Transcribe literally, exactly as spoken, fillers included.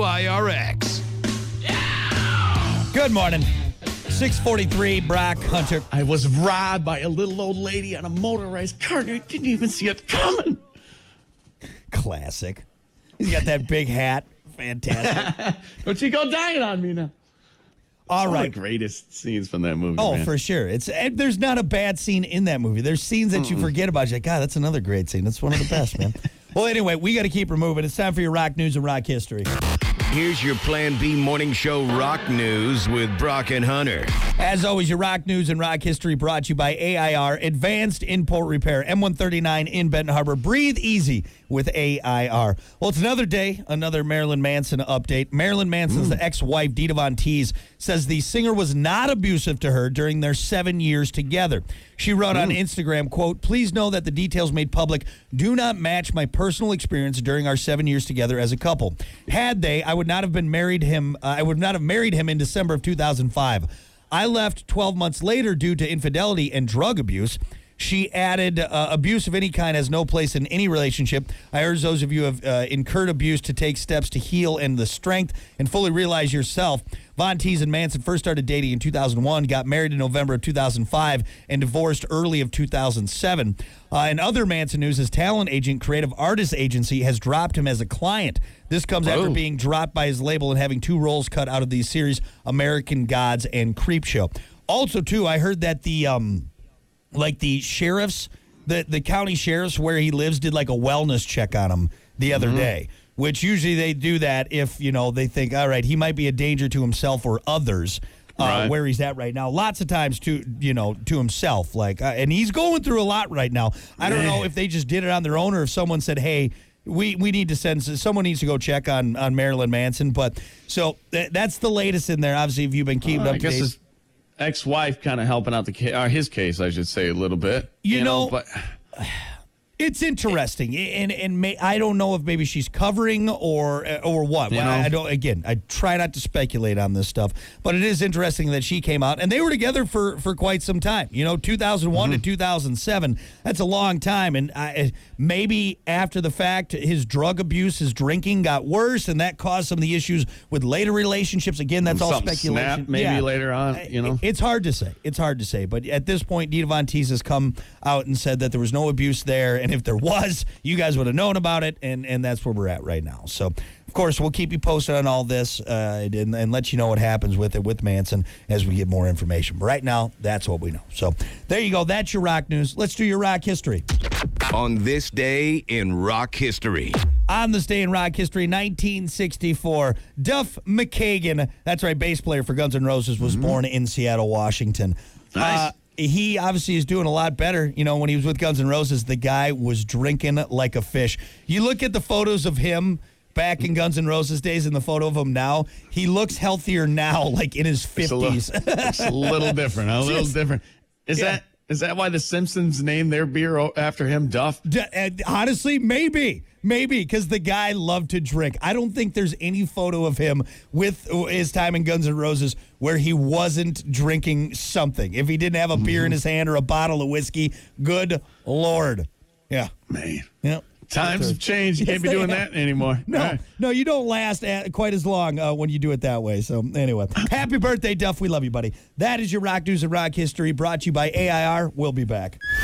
I R X. Good morning. six forty-three, Brock Hunter. I was robbed by a little old lady on a motorized cart. I didn't even see it coming. Classic. He's got that big hat. Fantastic. Don't you go dying on me now. All One right. of the greatest scenes from that movie. Oh, man. for sure. It's and there's not a bad scene in that movie. There's scenes that you forget about. You're like, God, that's another great scene. That's one of the best, man. Well, anyway, we got to keep her moving. It's time for your rock news and rock history. Here's your Plan B morning show rock news with Brock and Hunter. As always, your rock news and rock history brought to you by A I R, Advanced Import Repair, M one thirty-nine in Benton Harbor. Breathe easy with A I R. Well, it's another day, another Marilyn Manson update. Marilyn Manson's mm. ex-wife, Dita Von Teese, says the singer was not abusive to her during their seven years together. She wrote mm. on Instagram, quote, "Please know that the details made public do not match my personal experience during our seven years together as a couple. Had they, I would not have been married him. Uh, I would not have married him in December of two thousand five. I left twelve months later due to infidelity and drug abuse." She added, uh, abuse of any kind has no place in any relationship. I urge those of you who have uh, incurred abuse to take steps to heal and the strength and fully realize yourself. Von Teese and Manson first started dating in two thousand one, got married in November of two thousand five, and divorced early of two thousand seven. Uh, in other Manson news, his talent agent, Creative Artists Agency, has dropped him as a client. This comes Whoa. after being dropped by his label and having two roles cut out of these series, American Gods and Creepshow. Also, too, I heard that the... Um, Like the sheriffs, the, the county sheriffs where he lives did like a wellness check on him the other mm-hmm. day, which usually they do that if, you know, they think, all right, he might be a danger to himself or others uh, right. where he's at right now. Lots of times to, you know, to himself. like, uh, and he's going through a lot right now. I don't know if they just did it on their own or if someone said, hey, we, we need to send, someone needs to go check on, on Marilyn Manson. But so th- that's the latest in there. Obviously, if you've been keeping uh, up I to guess date. Ex-wife kind of helping out the case, or his case, I should say, a little bit. You, you know, know, but it's interesting, and and may, I don't know if maybe she's covering or or what. You Well, know? I don't. Again, I try not to speculate on this stuff, but it is interesting that she came out and they were together for, for quite some time. You know, two thousand one mm-hmm. to two thousand seven. That's a long time, and I, maybe after the fact, his drug abuse, his drinking got worse, and that caused some of the issues with later relationships. Again, that's all Something speculation. Snap maybe yeah. later on. You know, it's hard to say. It's hard to say, but at this point, Dita Von Teese has come out and said that there was no abuse there, and if there was, you guys would have known about it, and, and that's where we're at right now. So, of course, we'll keep you posted on all this uh, and, and let you know what happens with it with Manson as we get more information. But right now, that's what we know. So, there you go. That's your rock news. Let's do your rock history. On this day in rock history. On this day in rock history, nineteen sixty-four, Duff McKagan, that's right, bass player for Guns N' Roses, was mm-hmm. born in Seattle, Washington. Nice. Uh, He obviously is doing a lot better. You know, when he was with Guns N' Roses, the guy was drinking like a fish. You look at the photos of him back in Guns N' Roses days and the photo of him now, he looks healthier now, like in his fifties. It's a little, it's a little different. A little Just, different. Is yeah. that is that why the Simpsons named their beer after him, Duff? D- uh, honestly, maybe. Maybe, because the guy loved to drink. I don't think there's any photo of him with his time in Guns N' Roses where he wasn't drinking something. If he didn't have a beer mm-hmm. in his hand or a bottle of whiskey, good Lord. Yeah. Man. Yeah. Times have changed. You Yes, can't be they doing have. that anymore. No, Right. no, you don't last at, quite as long uh, when you do it that way. So anyway, happy birthday, Duff. We love you, buddy. That is your rock news and rock history brought to you by A I R. We'll be back.